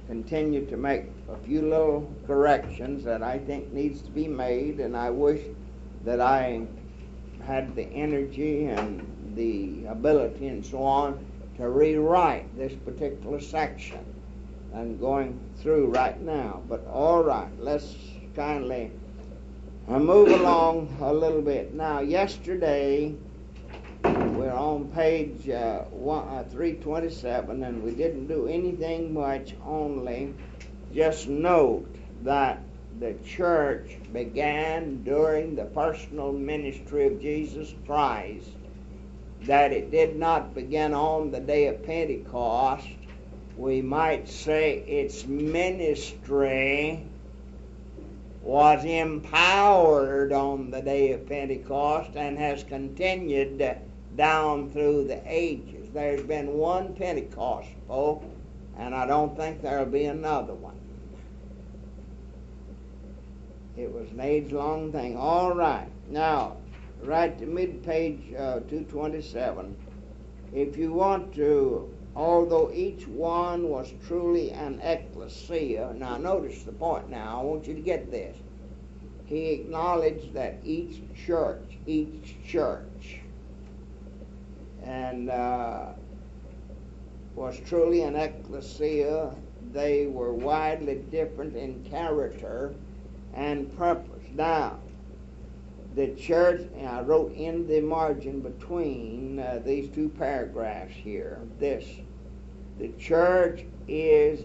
continue to make a few little corrections that I think needs to be made, and I wish that I had the energy and the ability and so on to rewrite this particular section I'm going through right now. But all right, let's kindly move along a little bit. Now, yesterday we're on page 327, and we didn't do anything much, only just note that the church began during the personal ministry of Jesus Christ, that it did not begin on the day of Pentecost. We might say its ministry was empowered on the day of Pentecost and has continued down through the ages. There's been one Pentecost, folks, and I don't think there'll be another one. It was an age-long thing. All right. Now, right to mid-page 227, if you want to, although each one was truly an ecclesia. Now, notice the point now. I want you to get this. He acknowledged that each church, and was truly an ecclesia. They were widely different in character and purpose. Now, the church, and I wrote in the margin between these two paragraphs here, this: the church is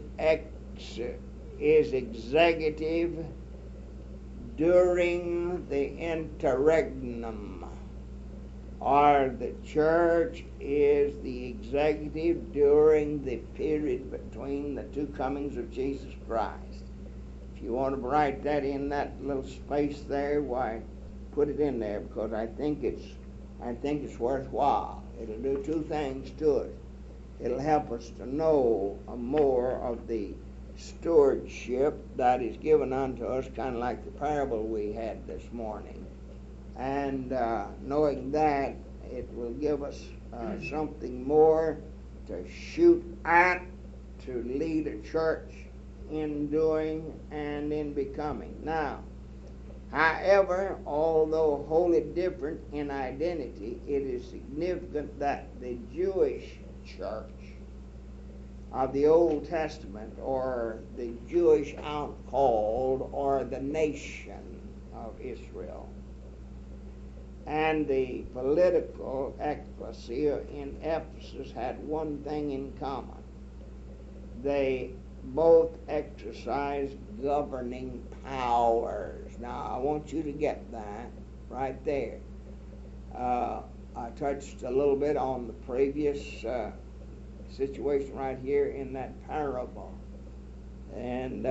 executive during the interregnum, or the church is the executive during the period between the two comings of Jesus Christ. If you want to write that in that little space there, why, put it in there, because I think it's worthwhile. It'll do two things to it. It'll help us to know more of the stewardship that is given unto us, kind of like the parable we had this morning. And knowing that, it will give us something more to shoot at, to lead a church in doing and in becoming. Now, however, although wholly different in identity, it is significant that the Jewish church of the Old Testament, or the Jewish outcalled, or the nation of Israel, and the political ecclesia in Ephesus had one thing in common. They both exercised governing powers. Now, I want you to get that right there. I touched a little bit on the previous situation right here in that parable. And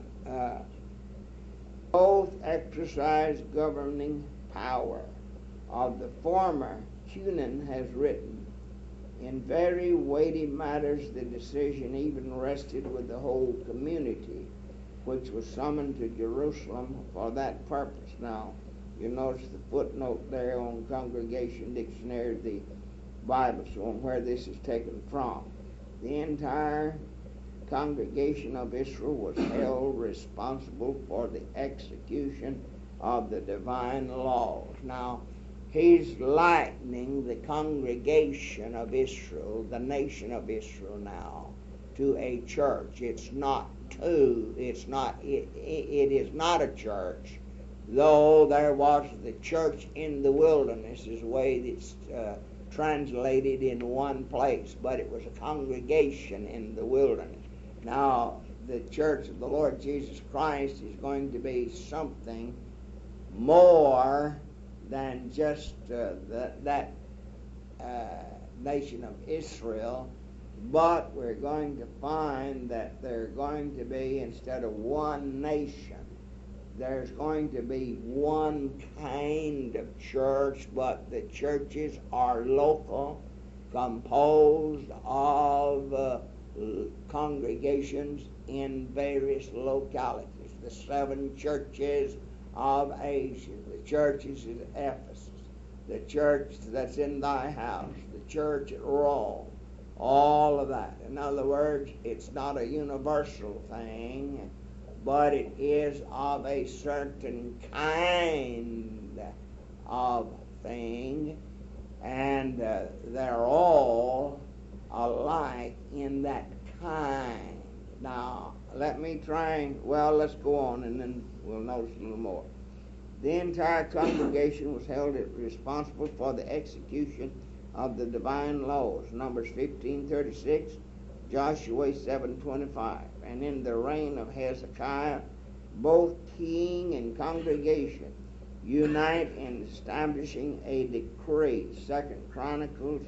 both exercise governing power. Of the former, Cunin has written, in very weighty matters the decision even rested with the whole community, which was summoned to Jerusalem for that purpose. Now, you notice the footnote there on Congregation Dictionary of the Bible, so on where this is taken from. The entire congregation of Israel was held responsible for the execution of the divine laws. Now, he's likening the congregation of Israel, the nation of Israel now, to a church. It is not a church, though there was the church in the wilderness, is the way it's translated in one place, but it was a congregation in the wilderness. Now, the church of the Lord Jesus Christ is going to be something more than just that nation of Israel, but we're going to find that they're going to be, instead of one nation, there's going to be one kind of church, but the churches are local, composed of congregations in various localities. The 7 churches of Asia, the churches in Ephesus, the church that's in thy house, the church at Rome, all of that. In other words, it's not a universal thing, but it is of a certain kind of thing, and they're all alike in that kind. Now, let me try, let's go on and then we'll notice a little more. The entire congregation was held responsible for the execution of the divine laws. Numbers 15:36, Joshua 7:25. And in the reign of Hezekiah, both king and congregation unite in establishing a decree. 2 Chronicles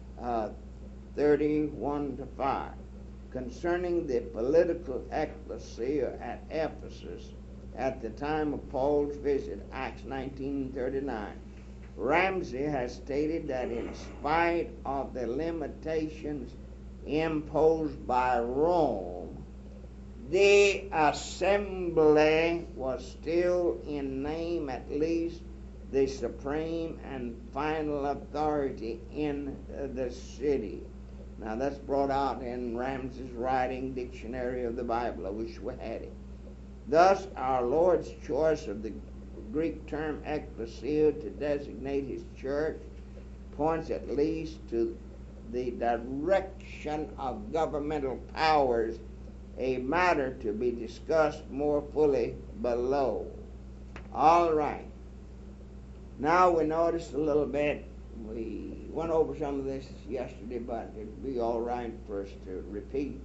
31:5. Concerning the political ecclesia at Ephesus at the time of Paul's visit, Acts 19:39. Ramsey has stated that in spite of the limitations imposed by Rome, the assembly was still in name at least the supreme and final authority in the city. Now that's brought out in Ramsey's writing, Dictionary of the Bible. I wish we had it. Thus, our Lord's choice of the Greek term ecclesia to designate his church points at least to the direction of governmental powers, a matter to be discussed more fully below. All right. Now we notice a little bit. We went over some of this yesterday, but it'd be all right for us to repeat.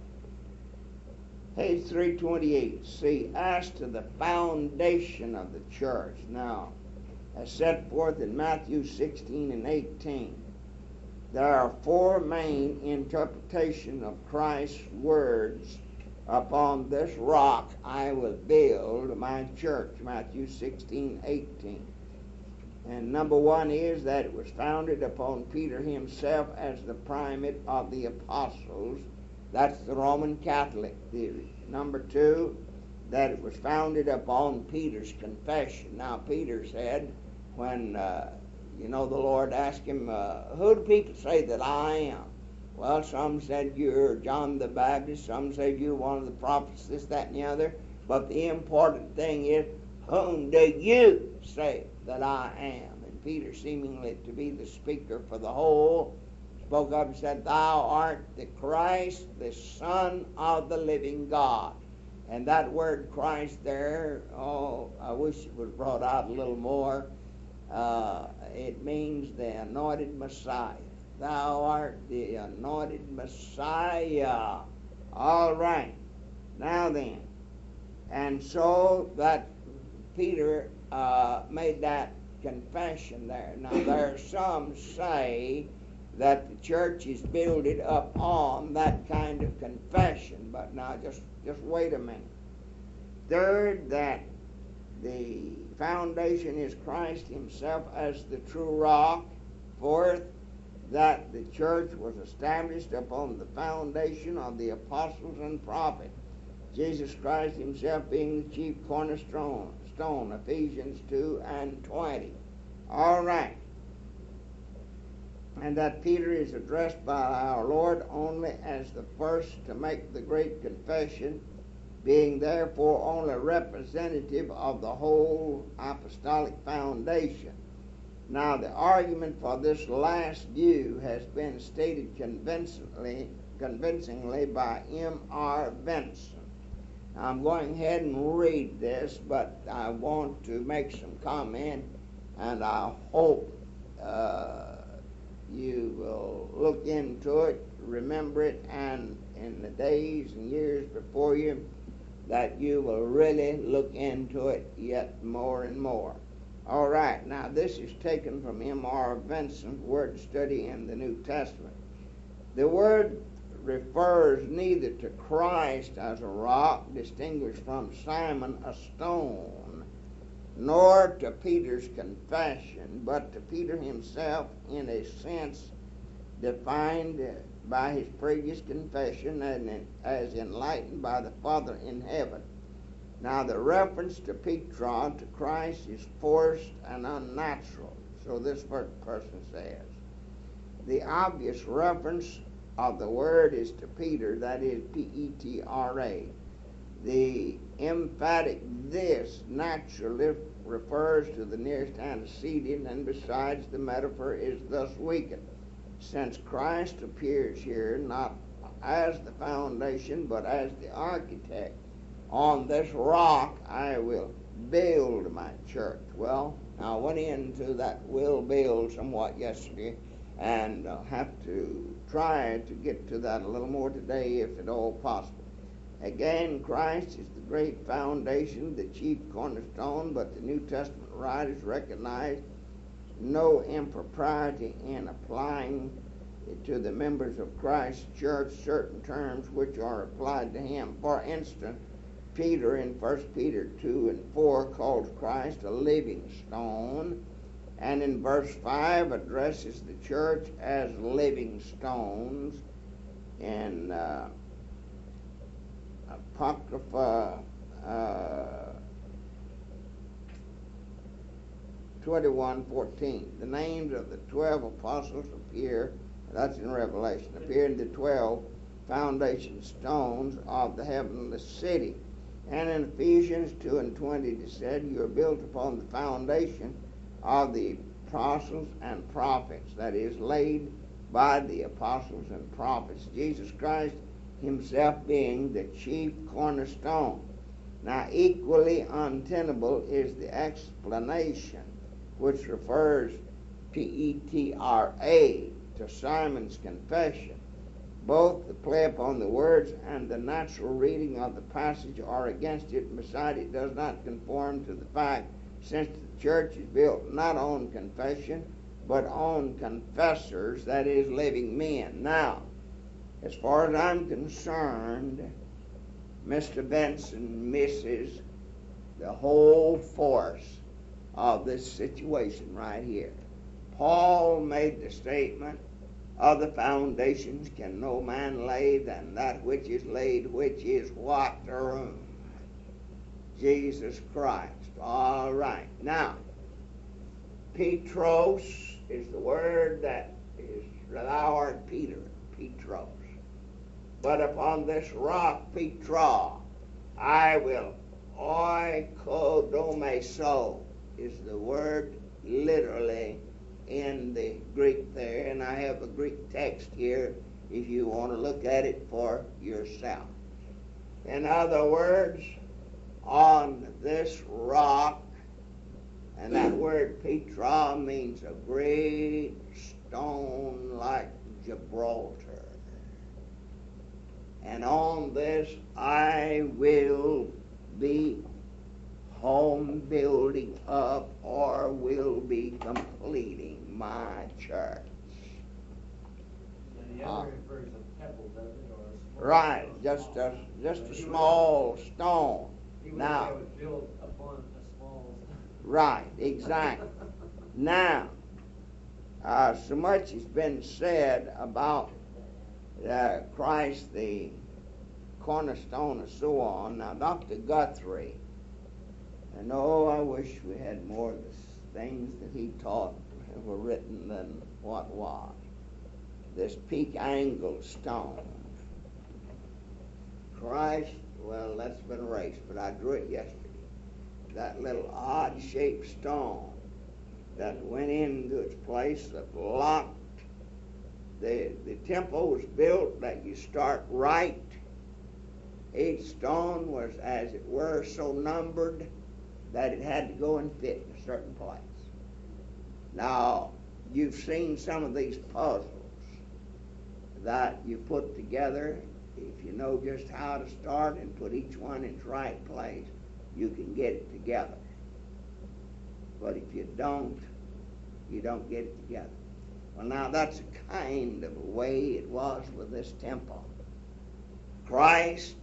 Page 328. See, as to the foundation of the church. Now, as set forth in Matthew 16 and 18, there are four main interpretations of Christ's words. Upon this rock I will build my church, Matthew 16:18. And number one is that it was founded upon Peter himself as the primate of the apostles. That's the Roman Catholic theory. Number two, that it was founded upon Peter's confession. Now, Peter said, when, the Lord asked him, who do people say that I am? Well, some said you're John the Baptist, some said you're one of the prophets, this, that, and the other. But the important thing is, whom do you say that I am? And Peter, seemingly to be the speaker for the whole, spoke up and said, thou art the Christ, the Son of the living God. And that word Christ there, I wish it was brought out a little more. It means the anointed Messiah. Thou art the anointed Messiah. All right. Now then. And so that Peter made that confession there. Now there are some say that the church is built upon that kind of confession. But now just wait a minute. Third, that the foundation is Christ himself as the true rock. Fourth, that the church was established upon the foundation of the apostles and prophets, Jesus Christ himself being the chief cornerstone, Ephesians 2:20. All right. And that Peter is addressed by our Lord only as the first to make the great confession, being therefore only representative of the whole apostolic foundation. Now, the argument for this last view has been stated convincingly by M.R. Benson. Now, I'm going ahead and read this, but I want to make some comment, and I hope you will look into it, remember it, and in the days and years before you, that you will really look into it yet more and more. All right, now this is taken from M.R. Benson's Word Study in the New Testament. The word refers neither to Christ as a rock, distinguished from Simon a stone, nor to Peter's confession, but to Peter himself in a sense defined by his previous confession and as enlightened by the Father in heaven. Now, the reference to Petra, to Christ, is forced and unnatural, so this person says. The obvious reference of the word is to Peter, that is Petra. The emphatic this naturally refers to the nearest antecedent, and besides, the metaphor is thus weakened, since Christ appears here not as the foundation, but as the architect. On this rock I will build my church. Well, I went into that will build somewhat yesterday, and I'll have to try to get to that a little more today if at all possible. Again, Christ is the great foundation, the chief cornerstone, but the New Testament writers recognize no impropriety in applying to the members of Christ's church certain terms which are applied to him. For instance, Peter in 1 Peter 2 and 4 calls Christ a living stone, and in verse 5 addresses the church as living stones. In Apocrypha 21:14, the names of the 12 apostles appear, that's in Revelation, appear in the 12 foundation stones of the heavenly city. And in Ephesians 2 and 20 it said, you are built upon the foundation of the apostles and prophets, that is, laid by the apostles and prophets, Jesus Christ himself being the chief cornerstone. Now, equally untenable is the explanation which refers Petra to Simon's confession. Both the play upon the words and the natural reading of the passage are against it, and besides, it does not conform to the fact, since the church is built not on confession, but on confessors, that is, living men. Now, as far as I'm concerned, Mr. Benson misses the whole force of this situation right here. Paul made the statement, of the foundations can no man lay than that which is laid, which is what? The room. Jesus Christ. All right. Now, Petros is the word that is thou art Peter, Petros. But upon this rock, Petra, I will oikodomeso is the word literally in the Greek there, and I have a Greek text here if you want to look at it for yourself. In other words, on this rock, and that word Petra means a great stone like Gibraltar. And on this I will be home building up, or will be completing my church. And the other refers to pebble, doesn't it? Or a small Right, stone. just a small stone. He would Now, say it was built upon a small stone. right, exactly. Now, so much has been said about Christ, the cornerstone, and so on. Now, Dr. Guthrie, and I wish we had more of the things that he taught were written than what was. This peak angle stone. Christ, well, that's been erased, but I drew it yesterday. That little odd-shaped stone that went into its place that locked. The temple was built that you start right. Each stone was, as it were, so numbered that it had to go and fit in a certain place. Now, you've seen some of these puzzles that you put together. If you know just how to start and put each one in its right place, you can get it together. But if you don't get it together. Well, now that's a kind of a way it was with this temple. Christ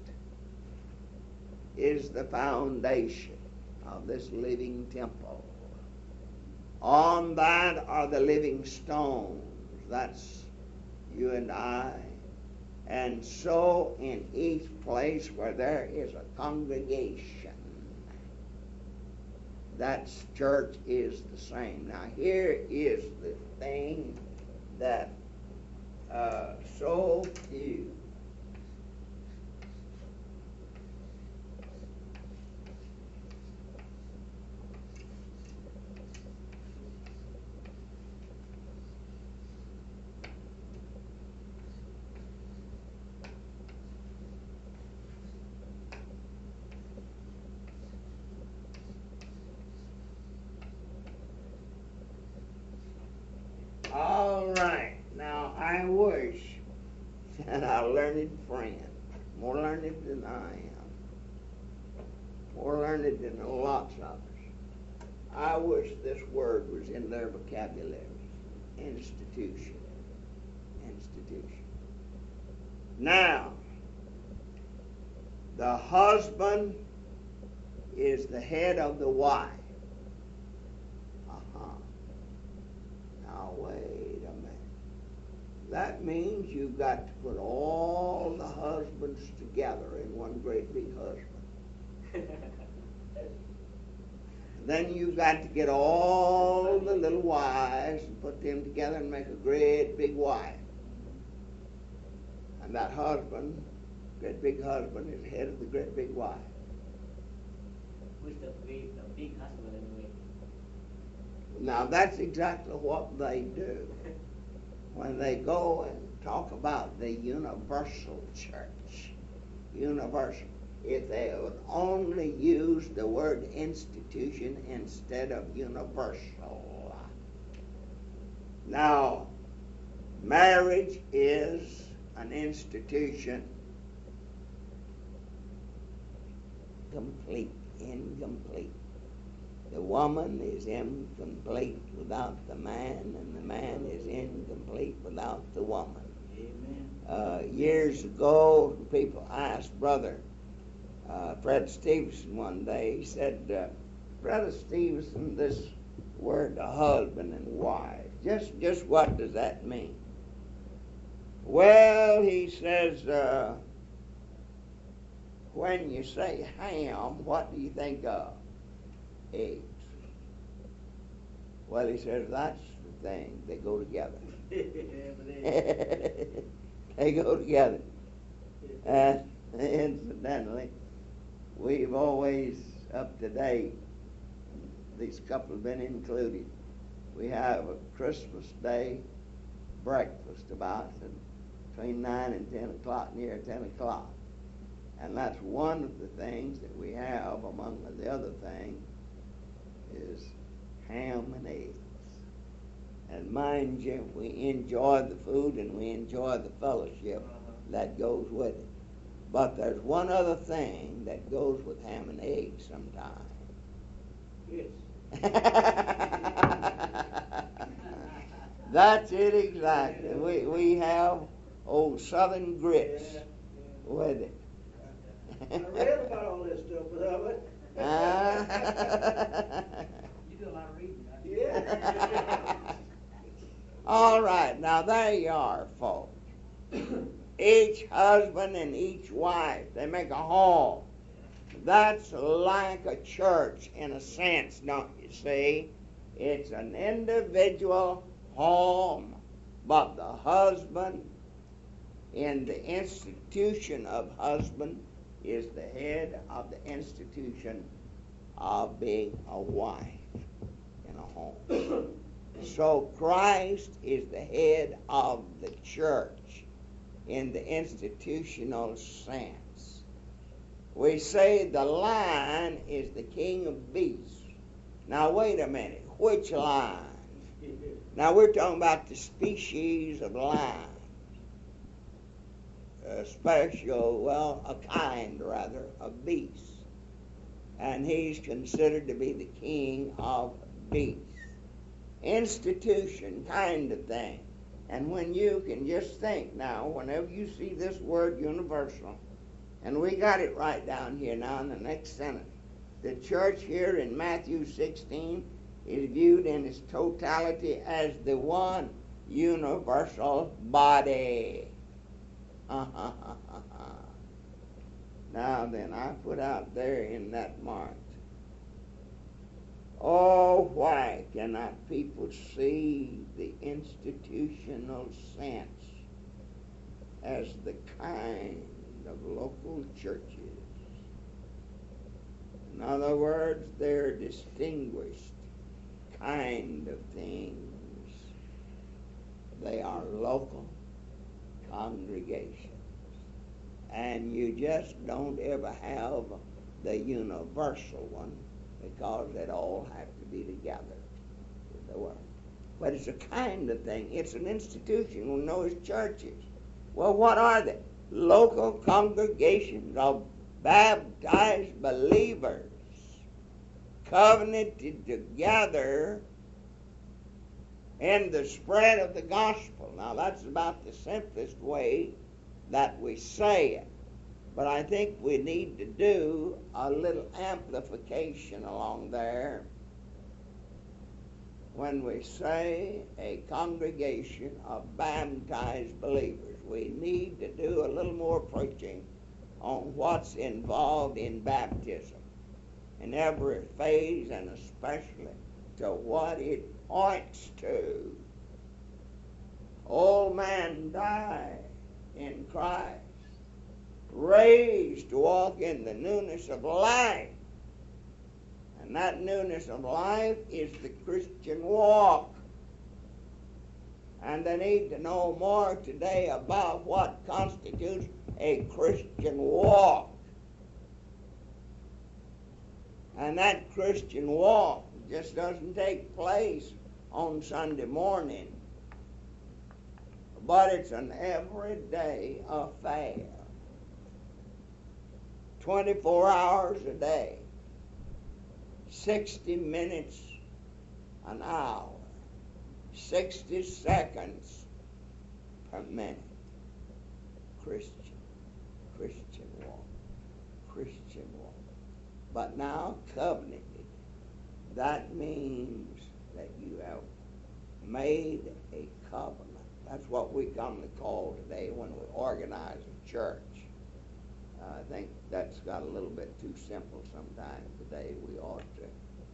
is the foundation of this living temple. On that are the living stones. That's you and I. And so in each place where there is a congregation, that church is the same. Now here is the thing that So few. All right. Now, I wish that our learned friend, more learned than I am, more learned than lots of us, I wish this word was in their vocabulary. Institution. Institution. Now, the husband is the head of the wife. Now, wait a minute. That means you've got to put all the husbands together in one great big husband. Then you've got to get all the little wives and put them together and make a great big wife. And that husband, great big husband, is the head of the great big wife. Who's the big husband anyway? Now that's exactly what they do when they go and talk about the universal church. Universal. If they would only use the word institution instead of universal. Now, marriage is an institution, complete, incomplete. The woman is incomplete without the man, and the man is incomplete without the woman. Amen. Years ago, people asked Brother Fred Stevenson one day, he said, Brother Stevenson, this word husband and wife, just what does that mean? Well, he says, when you say ham, what do you think of? Eggs. Well, he says, that's the thing. They go together. They go together. And incidentally, we've always, up to date, these couple have been included, we have a Christmas Day breakfast about between 9 and 10 o'clock, near 10 o'clock. And that's one of the things that we have, among the other things, is ham and eggs. And mind you, we enjoy the food and we enjoy the fellowship that goes with it. But there's one other thing that goes with ham and eggs sometimes. Yes. That's it exactly. We have old southern grits with it. I read about all this stuff, but You do a lot of reading, huh? yeah. All right, now there you are, folks. Each husband and each wife, they make a home. That's like a church in a sense, don't you see? It's an individual home, but the husband in the institution of husband is the head of the institution of being a wife in a home. So Christ is the head of the church in the institutional sense. We say the lion is the king of beasts. Now wait a minute, which lion? Now we're talking about the species of lion. A kind rather, of beasts. And he's considered to be the king of beasts. Institution kind of thing. And when you can just think now, whenever you see this word universal, and we got it right down here now in the next sentence, the church here in Matthew 16 is viewed in its totality as the one universal body. Now then, I put out there in that mark, oh, why cannot people see the institutional sense as the kind of local churches. In other words, they're distinguished kind of things. They are local congregations. And you just don't ever have the universal one, because they all have to be together with the Word. But it's a kind of thing. It's an institution. We know it's churches. Well, what are they? Local congregations of baptized believers covenanted together in the spread of the gospel. Now, that's about the simplest way that we say it. But I think we need to do a little amplification along there. When we say a congregation of baptized believers, we need to do a little more preaching on what's involved in baptism in every phase, and especially to what it points to. Old man died in Christ, raised to walk in the newness of life. And that newness of life is the Christian walk. And they need to know more today about what constitutes a Christian walk. And that Christian walk just doesn't take place on Sunday morning, but it's an everyday affair. 24 hours a day, 60 minutes an hour, 60 seconds per minute. Christian walk, Christian walk. But now covenanted, that means that you have made a covenant. That's what we commonly call today when we organize a church. I think that's got a little bit too simple sometimes today. We ought to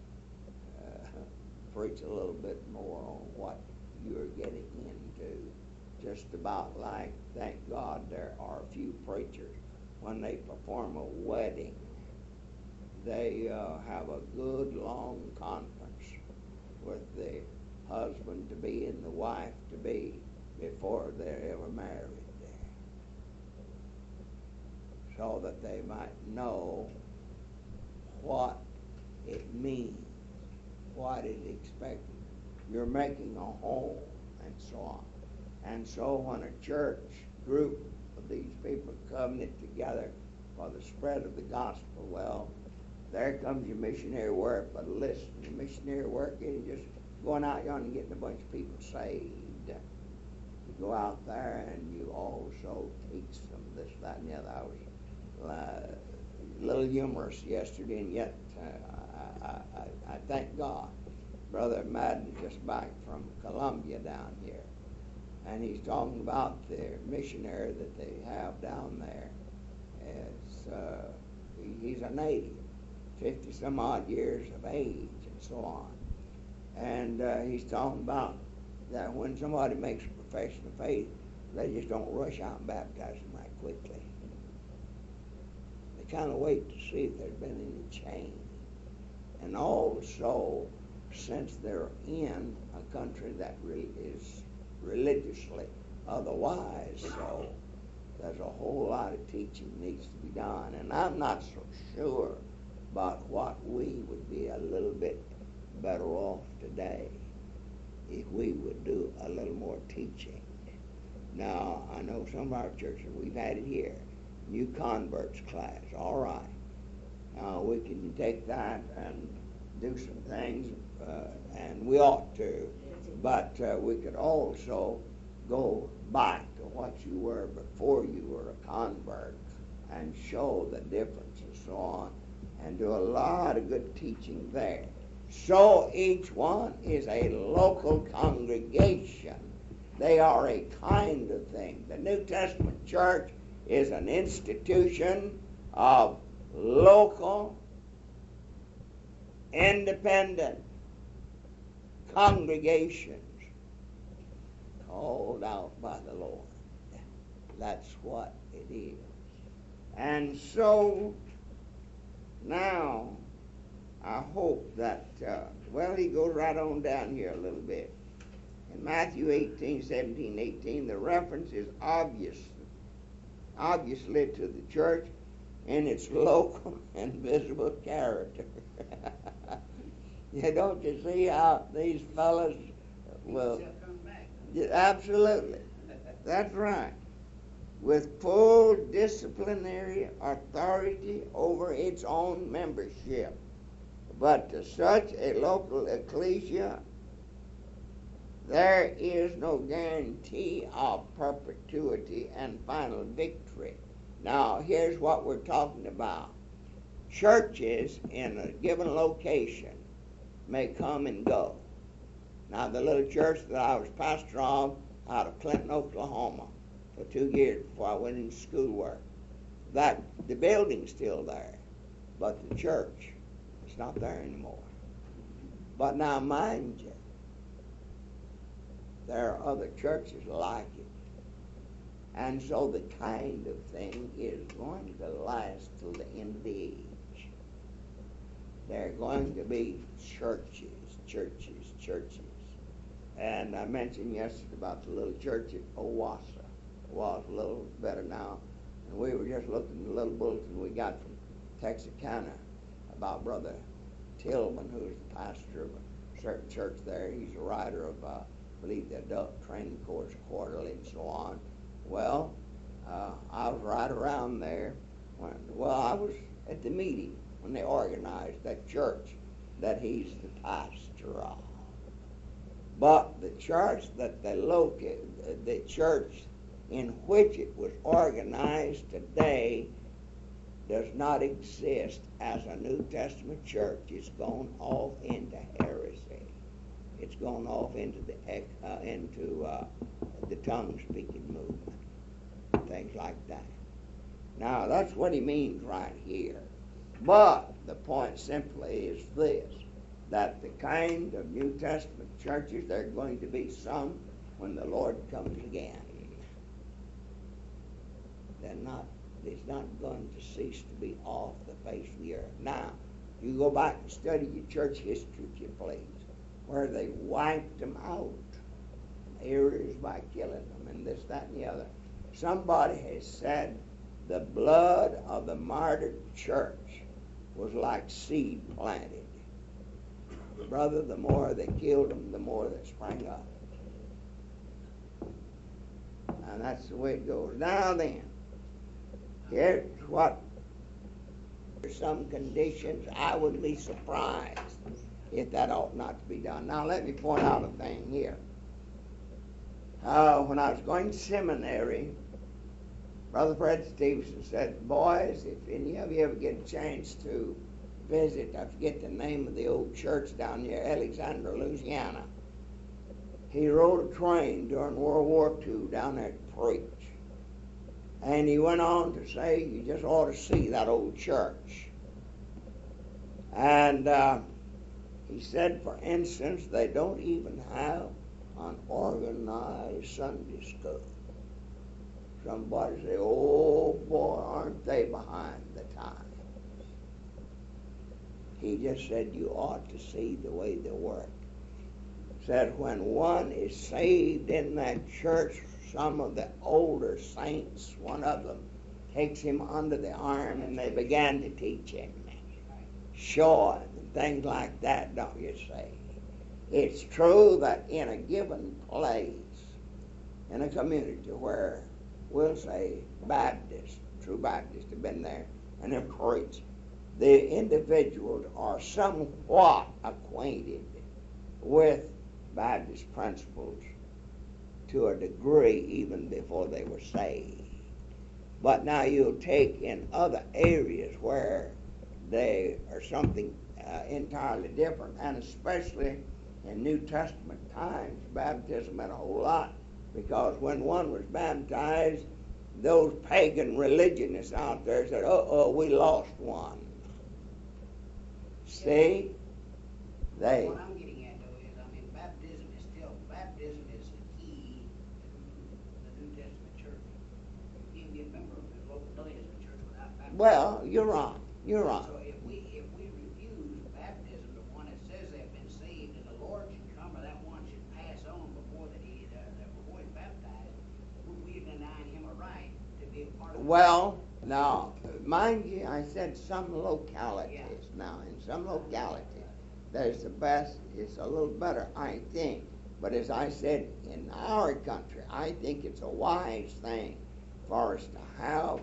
preach a little bit more on what you're getting into. Just about like, thank God, there are a few preachers, when they perform a wedding, they have a good long conference with the husband-to-be and the wife-to-be before they're ever married, so that they might know what it means, what is expected. You're making a home, and so on. And so when a church group of these people covenant together for the spread of the gospel, well, there comes your missionary work. But listen, your missionary work isn't just going out yonder and getting a bunch of people saved. You go out there and you also teach them this, that, and the other. I was a little humorous yesterday, and yet I thank God. Brother Madden just back from Columbia down here, and he's talking about the missionary that they have down there. He's a native, 50 some odd years of age, and so on. And he's talking about that when somebody makes a profession of faith, they just don't rush out and baptize them right quickly. They kind of wait to see if there's been any change. And also, since they're in a country that is religiously otherwise so, there's a whole lot of teaching needs to be done. And I'm not so sure about what we would be a little bit better off today if we would do a little more teaching. Now, I know some of our churches, we've had it here, new converts class, all right. Now, we can take that and do some things, and we ought to, but we could also go back to what you were before you were a convert and show the difference and so on, and do a lot of good teaching there. So each one is a local congregation. They are a kind of thing. The New Testament church is an institution of local, independent congregations called out by the Lord. That's what it is. And so now I hope that, he goes right on down here a little bit. In Matthew 18, 17, 18, the reference is obviously to the church in its local and visible character. Don't you see how these fellas will... Absolutely. That's right. With full disciplinary authority over its own membership. But to such a local ecclesia, there is no guarantee of perpetuity and final victory. Now, here's what we're talking about. Churches in a given location may come and go. Now, the little church that I was pastor of out of Clinton, Oklahoma, for 2 years before I went into schoolwork, the building's still there, but the church is not there anymore. But now, mind you, there are other churches like it. And so the kind of thing is going to last till the end of the age. There are going to be churches. And I mentioned yesterday about the little church at Owasso. Was a little better now. And we were just looking at the little bulletin we got from Texarkana about Brother Tillman, who is the pastor of a certain church there. He's a writer of, I believe, the adult training course quarterly and so on. Well, I was right around there. I was at the meeting when they organized that church that he's the pastor of. But the church that they located, the church in which it was organized today, does not exist as a New Testament church. It's gone off into heresy. It's gone off into the tongue-speaking movement, things like that. Now, that's what he means right here. But the point simply is this, that the kind of New Testament churches, there are going to be some when the Lord comes again. It's not going to cease to be off the face of the earth. Now, you go back and study your church history, if you please, where they wiped them out in areas by killing them and this, that, and the other. Somebody has said the blood of the martyred church was like seed planted. Brother, the more they killed them, the more they sprang up. And that's the way it goes. Now then, here's what, for some conditions, I would be surprised if that ought not to be done. Now, let me point out a thing here. When I was going to seminary, Brother Fred Stevenson said, boys, if any of you ever get a chance to visit, I forget the name of the old church down near Alexandria, Louisiana. He rode a train during World War II down there to preach. And he went on to say, you just ought to see that old church. And he said, for instance, they don't even have an organized Sunday school. Somebody say, oh boy, aren't they behind the times. He just said you ought to see the way they work. Said when one is saved in that church, some of the older saints, one of them takes him under the arm and they began to teach him, show him, and things like that, don't you say? It's true that in a given place, in a community where we'll say Baptists, true Baptists have been there and have preached, the individuals are somewhat acquainted with Baptist principles to a degree even before they were saved. But now you'll take in other areas where they are something entirely different, and especially in New Testament times, baptism meant a whole lot, because when one was baptized, those pagan religionists out there said, we lost one. See? What I'm getting at, though, is, baptism is the key to the New Testament church. Well, you're right. You're right. So if we refuse baptism, the one that says they've been saved and the Lord should come, or that one should pass on before before he's baptized, we're denying him a right to be a part of. Well, now, mind you, I said some localities. Now, in some localities, there's the best. It's a little better, I think. But as I said, in our country, I think it's a wise thing for us to have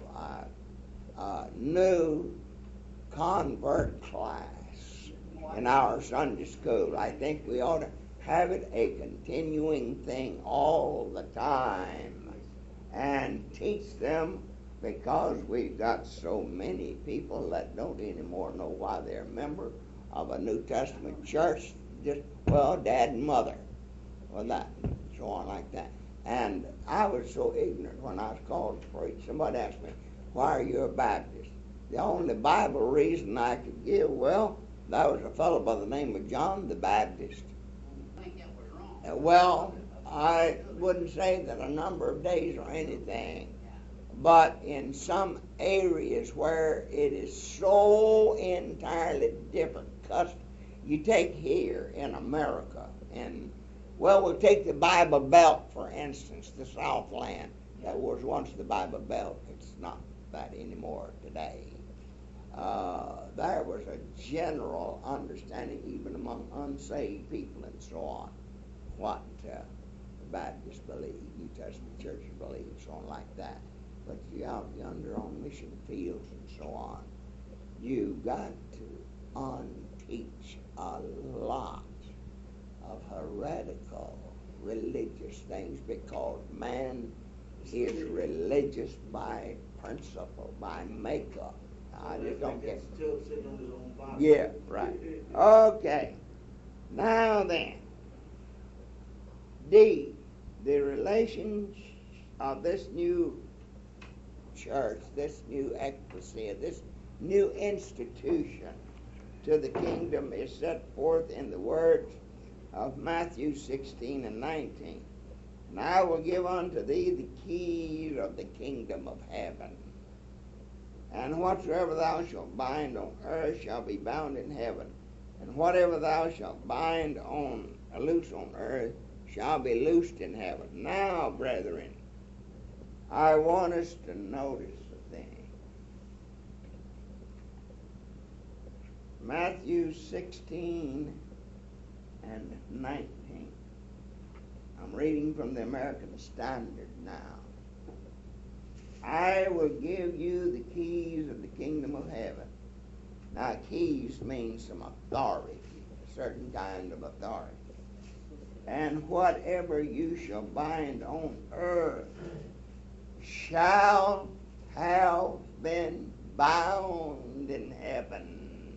a new convert class in our Sunday school. I think we ought to have it a continuing thing all the time and teach them, because we've got so many people that don't anymore know why they're a member of a New Testament church. Just, well, dad and mother, well, that, so on like that. And I was so ignorant when I was called to preach. Somebody asked me, why are you a Baptist? The only Bible reason I could give, well, that was a fellow by the name of John the Baptist. I think that was wrong. Well, I wouldn't say that a number of days or anything, but in some areas where it is so entirely different custom. You take here in America, and well, we'll take the Bible Belt, for instance, the Southland. That was once the Bible Belt. It's not that anymore today. There was a general understanding, even among unsaved people and so on, what the Baptists believe, New Testament churches believe, so on like that. But you out yonder on mission fields and so on, you've got to unteach a lot of heretical religious things, because man is religious by principle, by makeup. I just don't get it. Still sitting on his own Bible. Yeah, right. Okay. Now then, D, the relations of this new church, this new ecclesia, this new institution to the kingdom is set forth in the words of Matthew 16 and 19. And I will give unto thee the keys of the kingdom of heaven. And whatsoever thou shalt bind on earth shall be bound in heaven. And whatever thou shalt bind loose on earth shall be loosed in heaven. Now, brethren, I want us to notice the thing. Matthew 16 and 19. I'm reading from the American Standard now. I will give you the keys of the kingdom of heaven. Now, keys means some authority, a certain kind of authority. And whatever you shall bind on earth shall have been bound in heaven.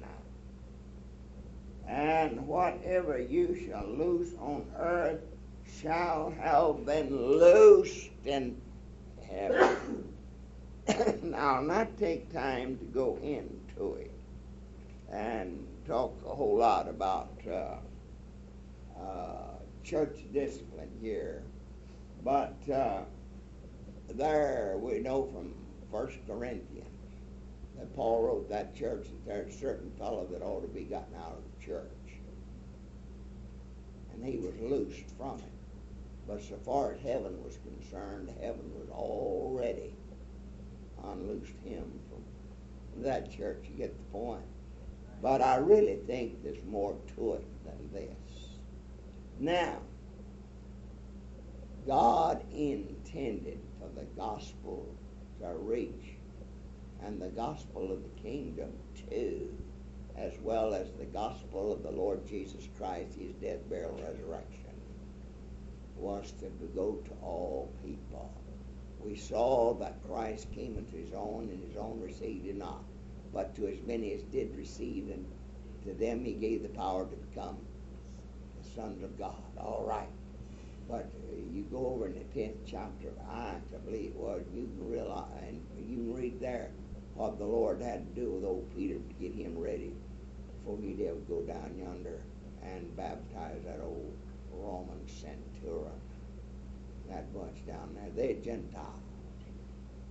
And whatever you shall loose on earth shall have been loosed in heaven. Now, I'll not take time to go into it and talk a whole lot about church discipline here, but there we know from 1 Corinthians that Paul wrote that church that there's a certain fellow that ought to be gotten out of the church, and he was loosed from it. But so far as heaven was concerned, heaven was already unloosed him from that church. You get the point? But I really think there's more to it than this. Now, God intended for the gospel to reach, and the gospel of the kingdom too, as well as the gospel of the Lord Jesus Christ, his death, burial, resurrection, was to go to all people. We saw that Christ came into his own, and his own received him not. But to as many as did receive him, to them he gave the power to become the sons of God. All right. But you go over in the 10th chapter of Acts, I believe it was, you can realize, and you can read there what the Lord had to do with old Peter to get him ready before he'd ever go down yonder and baptize that old Roman centurion, that bunch down there. They're Gentiles.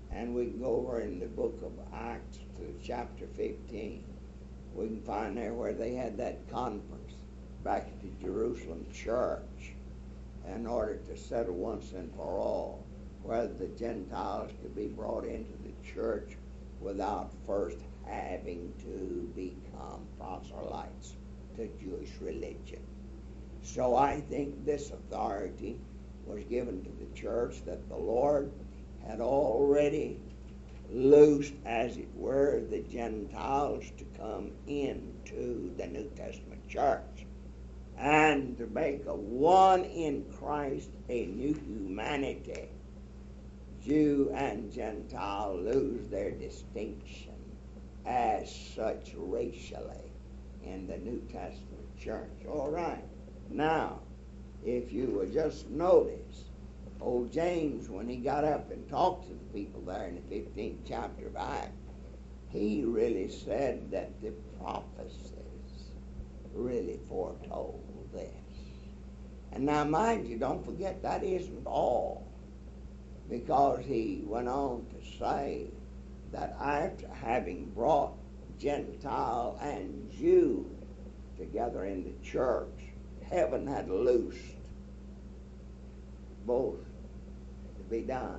and we can go over in the book of Acts to chapter 15. We can find there where they had that conference back at the Jerusalem church in order to settle once and for all whether the Gentiles could be brought into the church without first having to become proselytes to Jewish religion. So I think this authority was given to the church that the Lord had already loosed, as it were, the Gentiles to come into the New Testament church and to make a one in Christ a new humanity. Jew and Gentile lose their distinction as such racially in the New Testament church. All right. Now, if you will just notice, old James, when he got up and talked to the people there in the 15th chapter of Acts, he really said that the prophecies really foretold this. And now, mind you, don't forget that isn't all, because he went on to say that after having brought Gentile and Jew together in the church, heaven had loosed both to be done.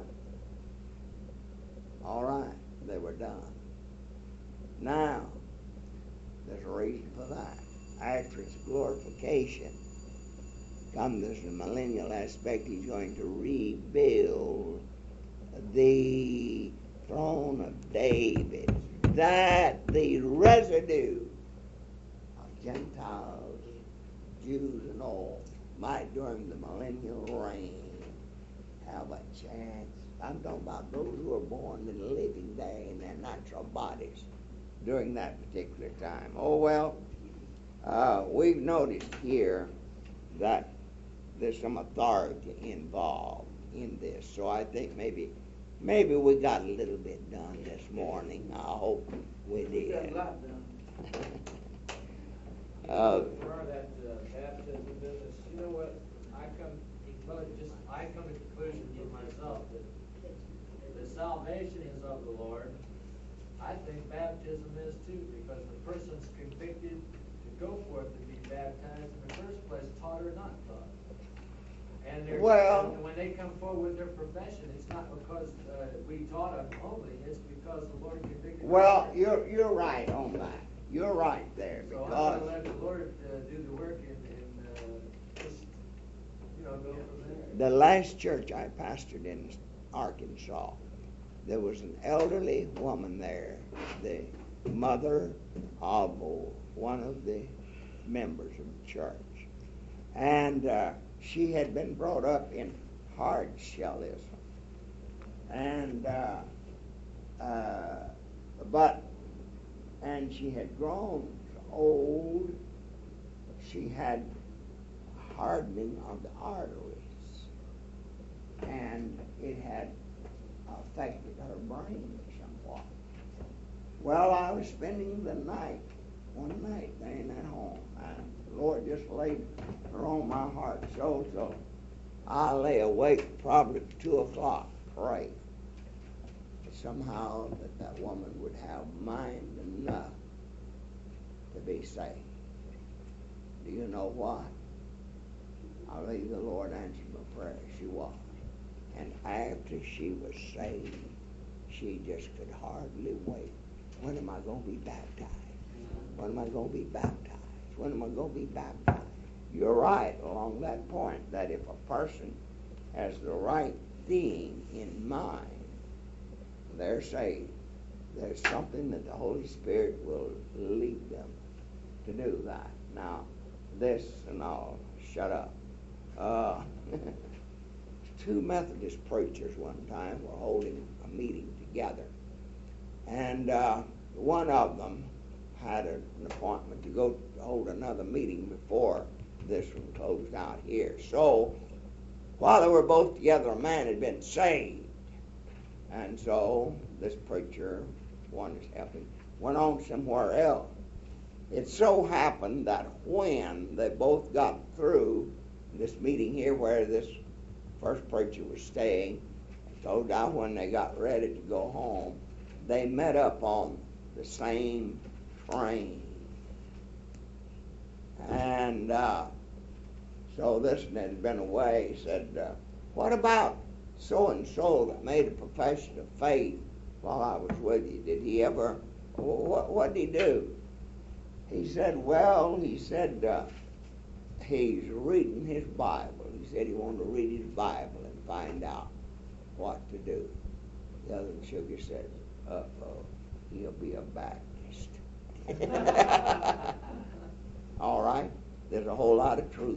All right, they were done. Now, there's a reason for that. After its glorification comes the millennial aspect. He's going to rebuild the throne of David, that the residue of Gentiles, Jews and all, might during the millennial reign have a chance. I'm talking about those who are born and living there in their natural bodies during that particular time. Oh, well, we've noticed here that there's some authority involved in this. So I think maybe we got a little bit done this morning. I hope we did. We got a lot done. For that baptism business, you know what? I come to the conclusion for myself that the salvation is of the Lord. I think baptism is too, because the person's convicted to go forth and be baptized in the first place, taught or not taught. And when they come forward with their profession, it's not because we taught them only; it's because the Lord convicted. Well, you're right on that. You're right there, So because I'm going to let the Lord do the work and just go from there. the last church I pastored in Arkansas, there was an elderly woman there, the mother of one of the members of the church, and she had been brought up in hard-shellism, and she had grown old. She had hardening of the arteries, and it had affected her brain somewhat. Well, I was spending the night, one night there in that home, and the Lord just laid her on my heart so I lay awake probably at 2 o'clock praying somehow that woman would have mind enough to be saved. Do you know what? I believe the Lord answered my prayer. She was. And after she was saved, she just could hardly wait. When am I going to be baptized? When am I going to be baptized? When am I going to be baptized? You're right along that point, that if a person has the right thing in mind, they're saved. There's something that the Holy Spirit will lead them to do that. Now, this, and I'll shut up. Two Methodist preachers one time were holding a meeting together, and one of them had an appointment to go to hold another meeting before this one closed out here. So, while they were both together, a man had been saved. And so, this preacher, one is helping, went on somewhere else. It so happened that when they both got through this meeting here where this first preacher was staying, So now when they got ready to go home, they met up on the same train. And so this one had been away. He said, what about so-and-so that made a profession of faith while I was with you? Did he ever, what did he do? He said, well, he's reading his Bible. He said he wanted to read his Bible and find out what to do. The other one shook his head. Uh-oh, he'll be a Baptist. All right? There's a whole lot of truth